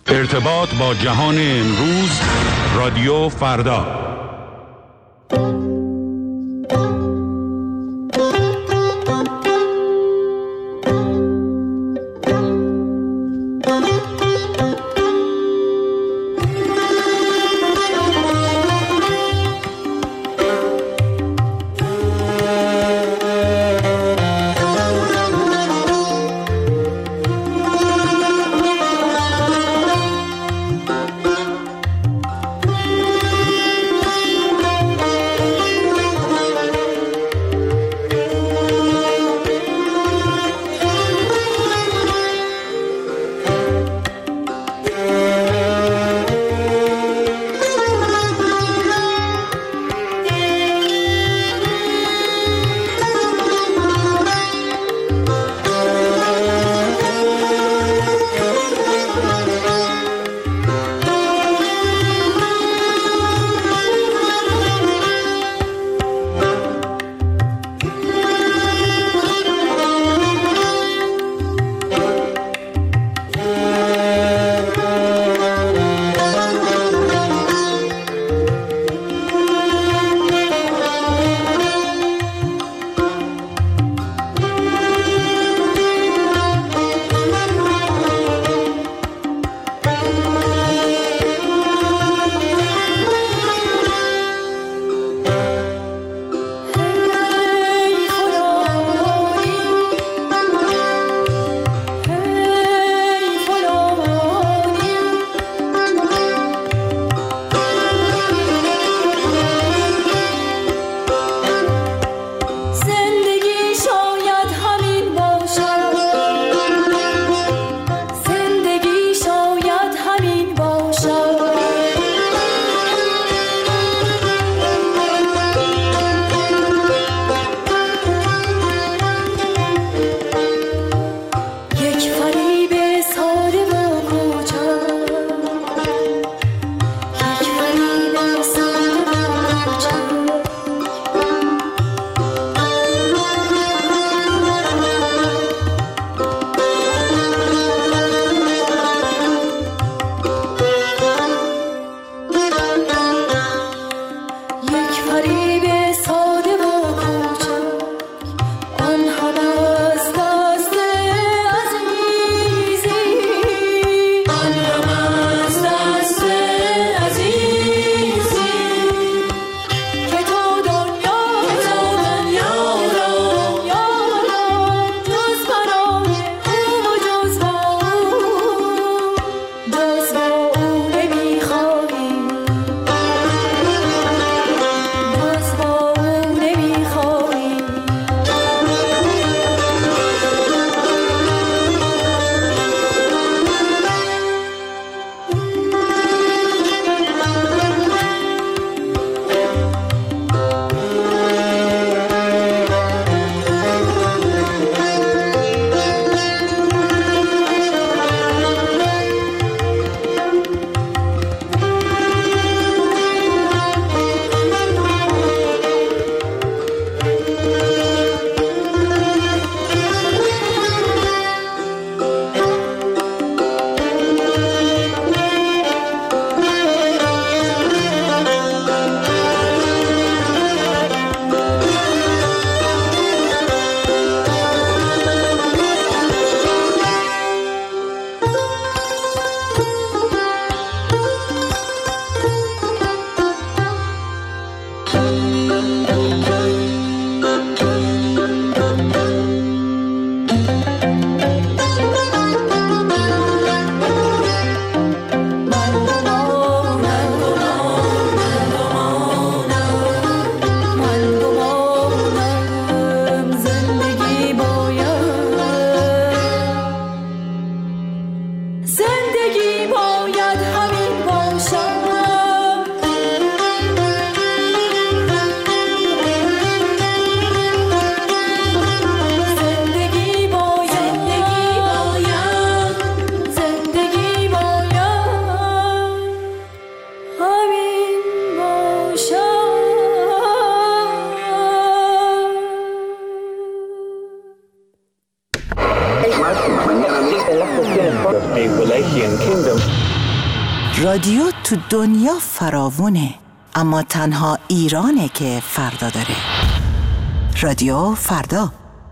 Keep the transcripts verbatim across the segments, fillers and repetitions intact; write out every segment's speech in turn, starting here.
ارتباط با جهان امروز، رادیو فردا. The Wallachian Kingdom رادیو تو دنیا فراوونه، اما تنها ایرانه که فردا داره. رادیو فردا.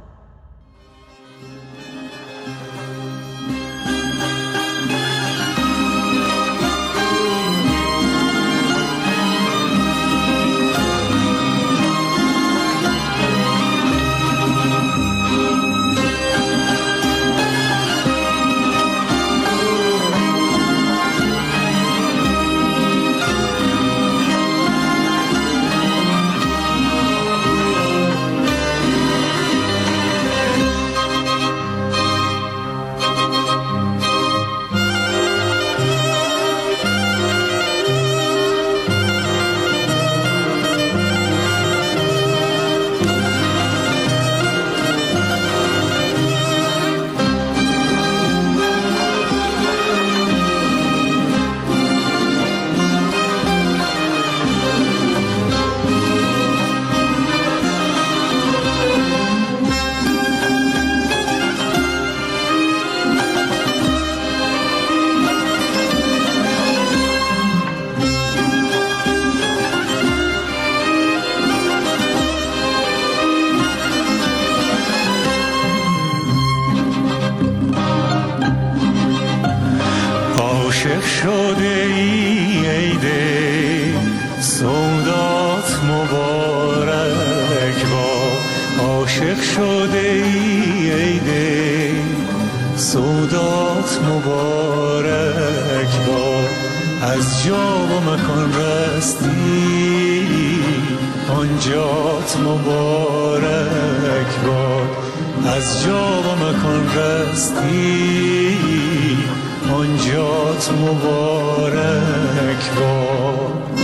عاشق شده ای ای دل سودات مبارک با، عاشق شده ای ای دل سودات مبارک با، از جا و مکان رستی آنجات مبارک با، از جا و مکان رستی آنجات مبارک با.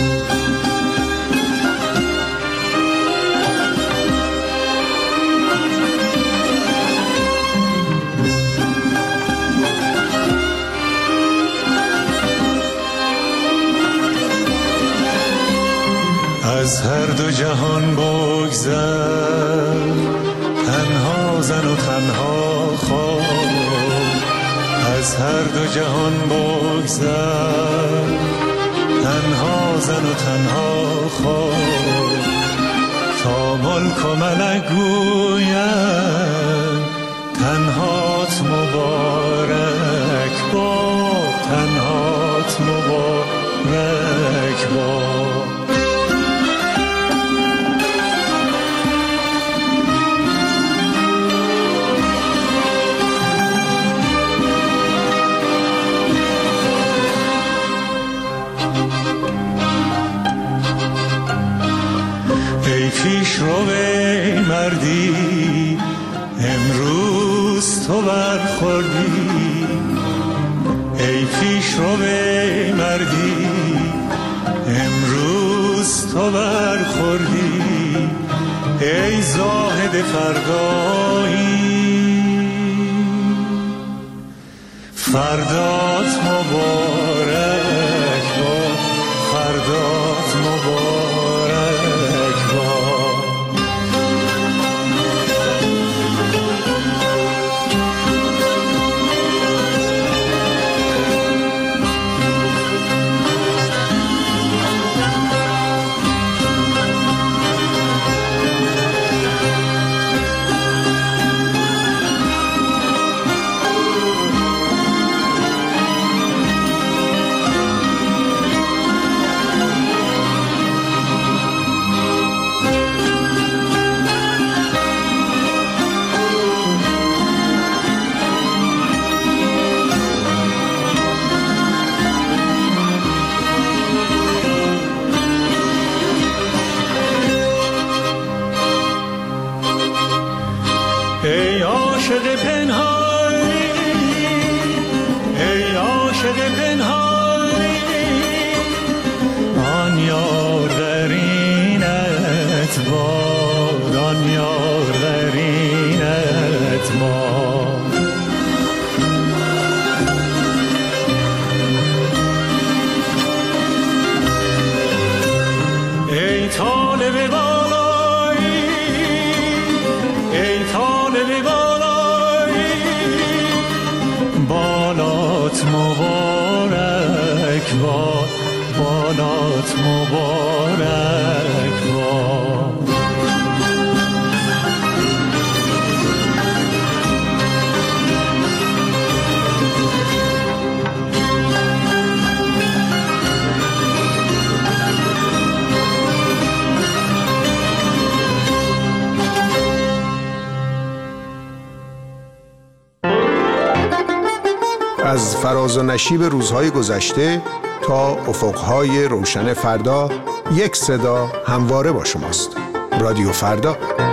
از هر دو جهان بگذر، تنها زن و تنها خواب، از هر دو جهان بگذر، تنها زن و تنها خواب، تا ملک و ملک گویند تنهات مبارک با، تنهات مبارک با. پیش رو به مردی امروز تو برخوردی، ای پیش رو به مردی امروز تو برخوردی، ای زاهد فردایی فردات مبارک با، فردات مبارک با. ای عاشق پنهانی، ای عاشق پنهانی، آن یار غرینت باد، آن یار غرینت باد. ای طالب بالایی، ای طالب بالایی، بالات مبارک مبارک باد، بالات مبارک باد. از فراز و نشیب روزهای گذشته تا افقهای روشن فردا، یک صدا همواره با شماست. رادیو فردا.